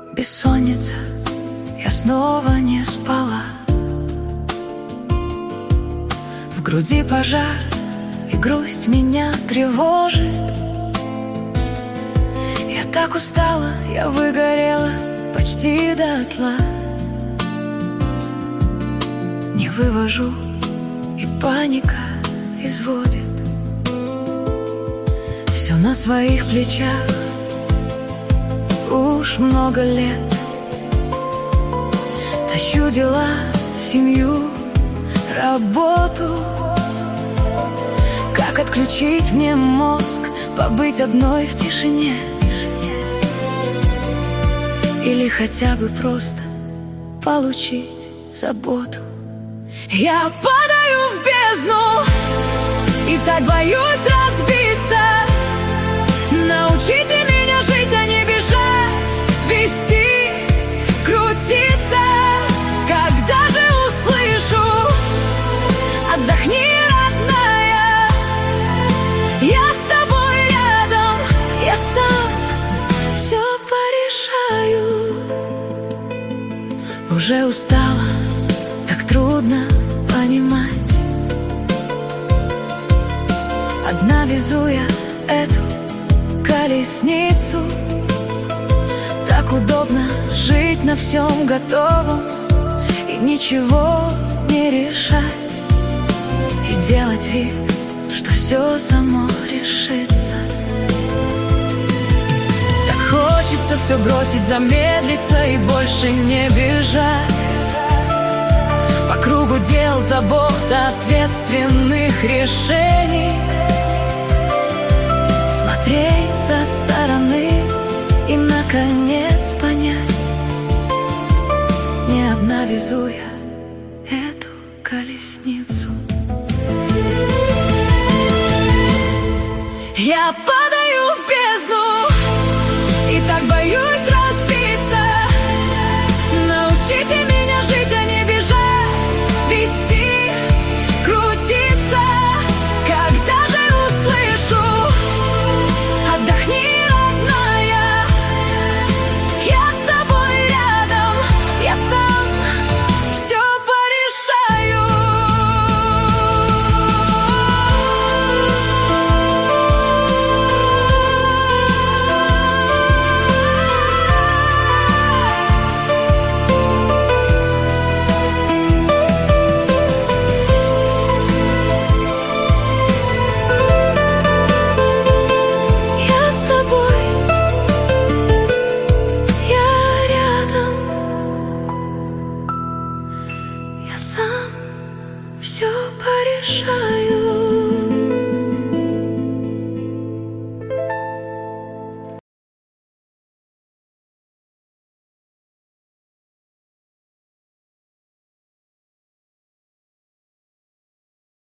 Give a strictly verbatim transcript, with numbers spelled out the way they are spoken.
Бессонница, я снова не спала. В груди пожар, и грусть меня тревожит. Я так устала, я выгорела почти дотла. Не вывожу, и паника изводит. Все на своих плечах уж много лет. Тащу дела, семью, работу. Как отключить мне мозг, побыть одной в тишине? Или хотя бы просто получить заботу? Я падаю в бездну и так боюсь разбиться. Научите меня жить, а не бежать, вести, крутиться. Когда же услышу: отдохни, родная, я с тобой рядом, я сам все порешаю. Уже устала, так трудно понимать. Одна везу я эту колесницу. Так удобно жить на всем готовом и ничего не решать, и делать вид, что все само решится. Так хочется все бросить, замедлиться и больше не бежать. По кругу дел, забот, ответственных решений. Смотреть со стороны и, наконец, понять: не одна везу я эту колесницу. Я падаю в бездну и так боюсь разбиться. Научите меня жить, а не бежать, вести, крутиться. Когда же услышу: отдохни, родная, я с тобой рядом, я сам все порешаю. Я сам все порешаю.